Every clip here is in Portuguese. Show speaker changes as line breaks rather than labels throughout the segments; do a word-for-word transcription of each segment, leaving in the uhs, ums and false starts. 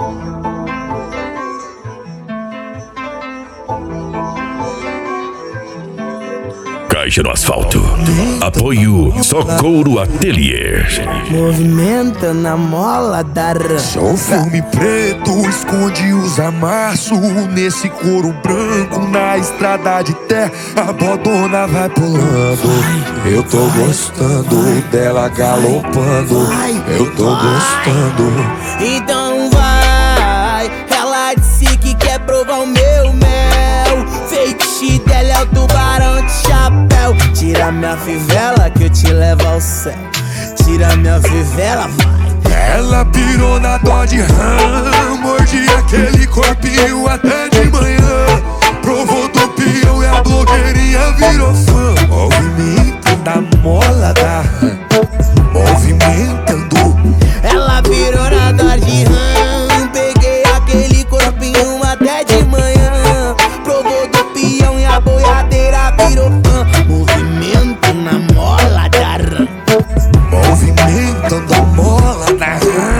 Caixa no asfalto. Apoio Socorro Ateliê.
Movimenta na mola da rã.
Só o filme preto esconde os amassos. Nesse couro branco na estrada de terra, a bodona vai pulando. Eu tô gostando dela galopando. Eu tô gostando.
Então vai. Ela disse que quer provar o meu mel. Feitiço dela é o tubarão de chapéu. Tira minha fivela que eu te levo ao céu. Tira minha fivela, vai.
Ela pirou na Dodge Ram, mordi aquele corpinho até de manhã. Provou do peão e a blogueirinha virou fã. Movimento da mola da Ram, movimentando.
Ela pirou na Dodge Ram, peguei aquele corpinho até de manhã. Provou do peão e a boiadeira virou fã. Movimento na mola da Ram,
movimentando a mola da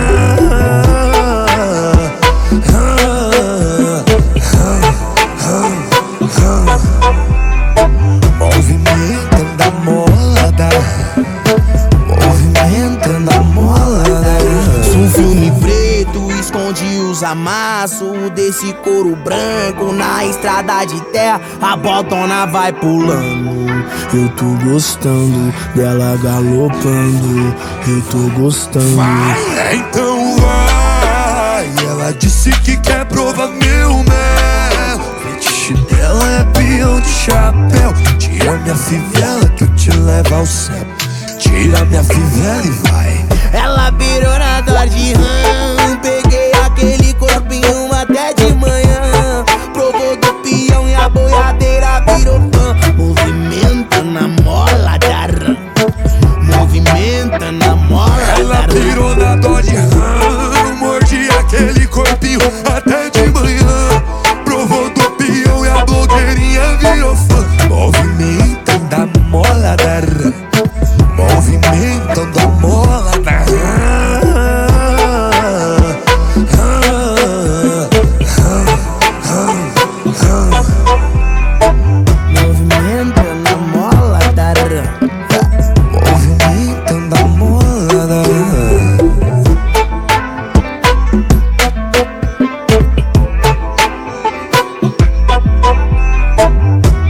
movimentando a mola da movimentando a mola da.
Um filme preto esconde os amassos desse couro branco na estrada de terra, a botona vai pulando. Eu tô gostando dela galopando. Eu tô gostando.
Vai, então vai. Ela disse que quer provar meu mel. Fetiche dela é peão de chapéu. Tira minha fivela que eu te levo ao céu. Tira minha fivela e vai.
Ela virou na Dodge Ram, peguei aquele corpinho até de manhã. Provou do peão e a boiadeira virou fã. Movimenta na mola da Ram, movimenta na mola da Ram.
Ela virou na Dodge Ram, mordi aquele corpinho até de manhã. Provou do peão e a blogueirinha virou fã. Movimentando a mola da Ram, movimentando a mola da Ram.
Movimenta na mola da Ram,
Movimentando a mola da Ram.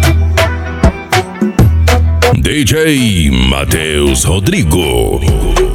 D J Matheus Rodrigo.